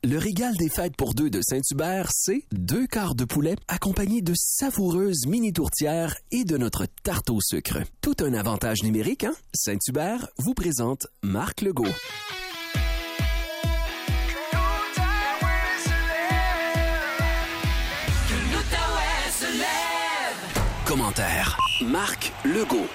Le régal des fêtes pour deux de Saint-Hubert, c'est 2 quarts de poulet accompagnés de savoureuses mini tourtières et de notre tarte au sucre. Tout un avantage numérique, hein? Saint-Hubert vous présente Marc Legault. Commentaire Marc Legault.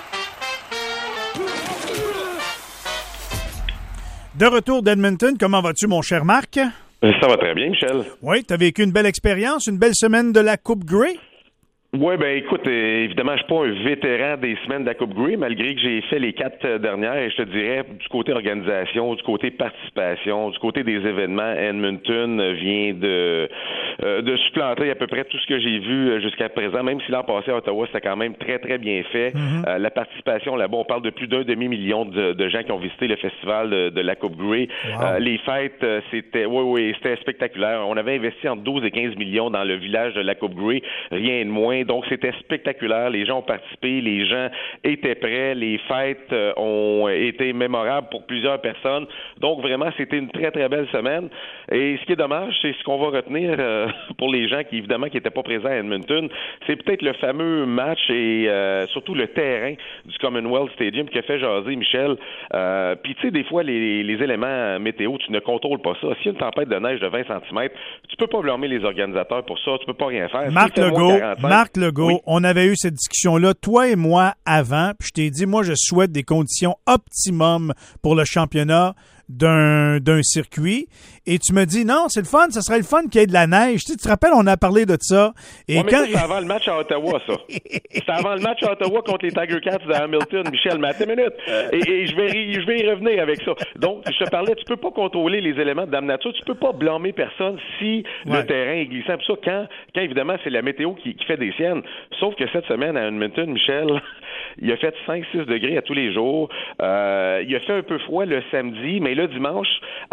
De retour d'Edmonton, comment vas-tu, mon cher Marc? Ça va très bien, Michel. Oui, tu as vécu une belle expérience, une belle semaine de la Coupe Grey? Oui, ben écoute, évidemment, je suis pas un vétéran des semaines de la Coupe Grey, malgré que j'ai fait les 4 dernières, et je te dirais, du côté organisation, du côté participation, du côté des événements, Edmonton vient de supplanter à peu près tout ce que j'ai vu jusqu'à présent, même si l'an passé à Ottawa, c'était quand même très, très bien fait. Mm-hmm. La participation, là-bas, on parle de plus d'1 demi-million de gens qui ont visité le festival de la Coupe Grey. Wow. Les fêtes, c'était spectaculaire. On avait investi entre 12 et 15 millions dans le village de la Coupe Grey, rien de moins. Donc, c'était spectaculaire. Les gens ont participé, les gens étaient prêts, les fêtes ont été mémorables pour plusieurs personnes. Donc, vraiment, c'était une très, très belle semaine. Et ce qui est dommage, c'est ce qu'on va retenir pour les gens qui, évidemment, qui n'étaient pas présents à Edmonton, c'est peut-être le fameux match et surtout le terrain du Commonwealth Stadium qui a fait jaser Michel. Puis, tu sais, des fois, les éléments météo, tu ne contrôles pas ça. S'il y a une tempête de neige de 20 cm, tu peux pas blâmer les organisateurs pour ça. Tu peux pas rien faire. Marc Legault, oui. On avait eu cette discussion-là, toi et moi, avant, puis je t'ai dit, moi, je souhaite des conditions optimum pour le championnat d'un circuit, et tu me dis, non, c'est le fun, ça serait le fun qu'il y ait de la neige. Tu te rappelles, on a parlé de ça. Et ouais, mais c'est avant le match à Ottawa, ça. C'est avant le match à Ottawa contre les Tiger Cats de Hamilton, Michel, mais attends une minute. Et je vais y revenir avec ça. Donc, je te parlais, tu peux pas contrôler les éléments de Dame Nature, tu peux pas blâmer personne si le terrain est glissant. Puis ça, quand évidemment, c'est la météo qui fait des siennes. Sauf que cette semaine, à Edmonton, Michel, il a fait 5-6 degrés à tous les jours. Il a fait un peu froid le samedi, mais là, dimanche,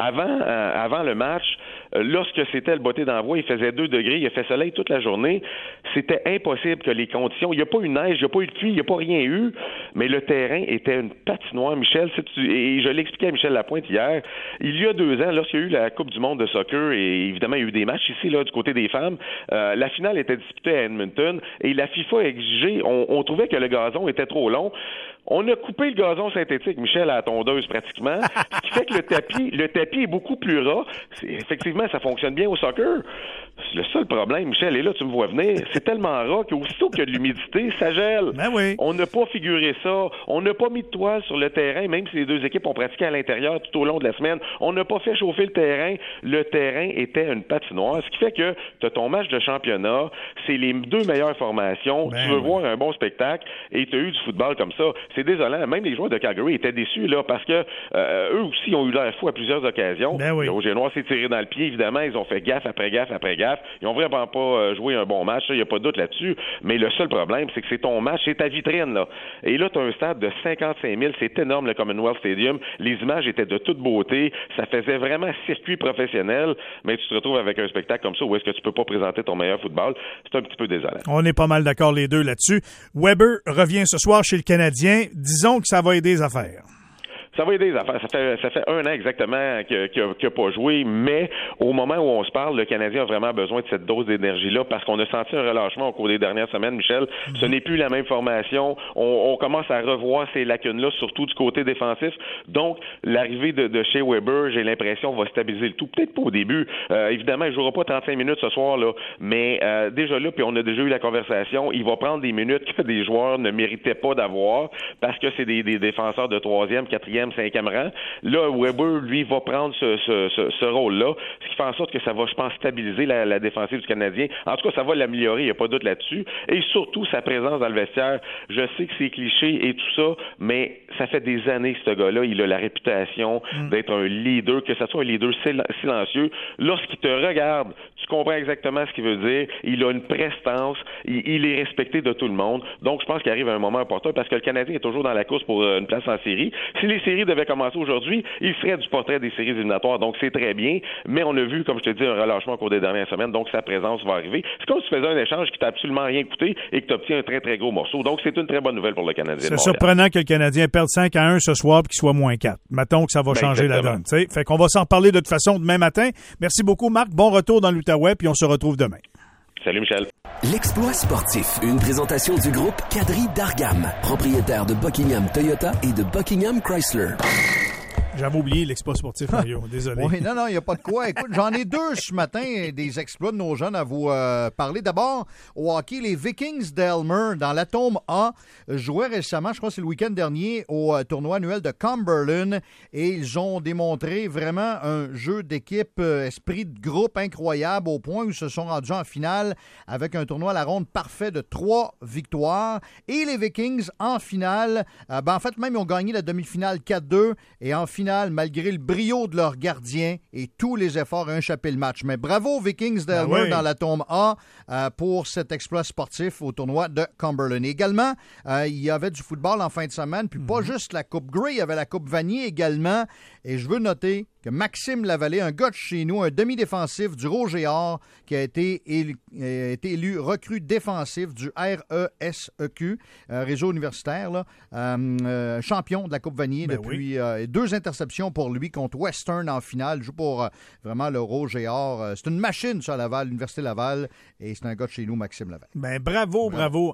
avant le match, lorsque c'était le botté d'envoi, il faisait 2 degrés, il a fait soleil toute la journée. C'était impossible que les conditions... Il n'y a pas eu de neige, il n'y a pas eu de pluie, il n'y a pas rien eu, mais le terrain était une patinoire, Michel. Et je l'ai expliqué à Michel Lapointe hier. Il y a 2 ans, lorsqu'il y a eu la Coupe du monde de soccer, et évidemment, il y a eu des matchs ici, là, du côté des femmes, la finale était disputée à Edmonton, et la FIFA a exigé... On trouvait que le gazon était trop long. On a coupé le gazon synthétique, Michel, à la tondeuse pratiquement, ce qui fait que le tapis est beaucoup plus ras. Effectivement, ça fonctionne bien au soccer. Le seul problème, Michel, et là, tu me vois venir, c'est tellement ras qu'aussitôt qu'il y a de l'humidité, ça gèle. Ben oui. On n'a pas figuré ça. On n'a pas mis de toile sur le terrain, même si les 2 équipes ont pratiqué à l'intérieur tout au long de la semaine. On n'a pas fait chauffer le terrain. Le terrain était une patinoire, ce qui fait que tu as ton match de championnat, c'est les 2 meilleures formations. Ben tu veux voir un bon spectacle et tu as eu du football comme ça. C'est désolant. Même les joueurs de Calgary étaient déçus là parce que eux aussi ont eu l'air fou à plusieurs occasions. Ben oui. Le Rouge et Noir s'est tiré dans le pied, évidemment. Ils ont fait gaffe après gaffe après gaffe. Ils ont vraiment pas joué un bon match. Il n'y a pas de doute là-dessus. Mais le seul problème, c'est que c'est ton match, c'est ta vitrine, là. Et là, tu as un stade de 55 000. C'est énorme, le Commonwealth Stadium. Les images étaient de toute beauté. Ça faisait vraiment circuit professionnel. Mais tu te retrouves avec un spectacle comme ça où est-ce que tu peux pas présenter ton meilleur football. C'est un petit peu désolant. On est pas mal d'accord les deux là-dessus. Weber revient ce soir chez le Canadien. Disons que ça va aider les affaires. Ça va aider les affaires. Ça fait 1 an exactement qu'il n'a pas joué, mais au moment où on se parle, le Canadien a vraiment besoin de cette dose d'énergie-là parce qu'on a senti un relâchement au cours des dernières semaines, Michel. Ce n'est plus la même formation. On commence à revoir ces lacunes-là, surtout du côté défensif. Donc, l'arrivée de Shea Weber, j'ai l'impression, va stabiliser le tout. Peut-être pas au début. Évidemment, il ne jouera pas 35 minutes ce soir, là, mais déjà là, puis on a déjà eu la conversation, il va prendre des minutes que des joueurs ne méritaient pas d'avoir parce que c'est des défenseurs de 3e, 4e, 5e rang. Là, Weber, lui, va prendre ce rôle-là, ce qui fait en sorte que ça va, je pense, stabiliser la défensive du Canadien. En tout cas, ça va l'améliorer, il n'y a pas de doute là-dessus. Et surtout, sa présence dans le vestiaire. Je sais que c'est cliché et tout ça, mais ça fait des années que ce gars-là, il a la réputation d'être un leader, que ce soit un leader silencieux. Lorsqu'il te regarde, tu comprends exactement ce qu'il veut dire. Il a une prestance, il est respecté de tout le monde. Donc, je pense qu'il arrive à un moment important parce que le Canadien est toujours dans la course pour une place en série. Si les séries séries devaient commencer aujourd'hui, il ferait du portrait des séries éliminatoires. Donc, c'est très bien. Mais on a vu, comme je te dis, un relâchement au cours des dernières semaines. Donc, sa présence va arriver. C'est comme si tu faisais un échange qui t'a absolument rien coûté et que tu obtiens un très, très gros morceau. Donc, c'est une très bonne nouvelle pour le Canadien. C'est surprenant que le Canadien perde 5-1 ce soir et qu'il soit moins 4. Mettons que ça va changer exactement. la donne. T'sais. Fait qu'on va s'en reparler de toute façon demain matin. Merci beaucoup, Marc. Bon retour dans l'Outaouais, puis on se retrouve demain. Salut, Michel. L'exploit sportif, une présentation du groupe Quadri d'Argam, propriétaire de Buckingham Toyota et de Buckingham Chrysler. J'avais oublié l'exploit sportif, Mario. Désolé. Oui, non, il n'y a pas de quoi. Écoute, j'en ai deux ce matin, des exploits de nos jeunes à vous parler. D'abord, au hockey, les Vikings d'Elmer, dans l'Atome A, jouaient récemment, je crois que c'est le week-end dernier, au tournoi annuel de Cumberland. Et ils ont démontré vraiment un jeu d'équipe, esprit de groupe incroyable, au point où ils se sont rendus en finale avec un tournoi à la ronde parfait de 3 victoires. Et les Vikings, en finale, en fait, même, ils ont gagné la demi-finale 4-2. Et en finale, malgré le brio de leurs gardiens et tous les efforts, ont échappé le match. Mais bravo aux Vikings d'Elmer dans la tombe A pour cet exploit sportif au tournoi de Cumberland. Également, il y avait du football en fin de semaine, puis pas juste la Coupe Grey, il y avait la Coupe Vanier également. Et je veux noter que Maxime Lavallée, un gars de chez nous, un demi-défensif du Rouge-et-Or, qui a été élu recrue défensif du RESEQ, réseau universitaire, là, champion de la Coupe Vanier depuis 2 interceptions pour lui contre Western en finale. Il joue pour vraiment le Rouge-et-Or. C'est une machine, ça, à Laval, l'Université Laval, et c'est un gars de chez nous, Maxime Lavallée. Ben bravo.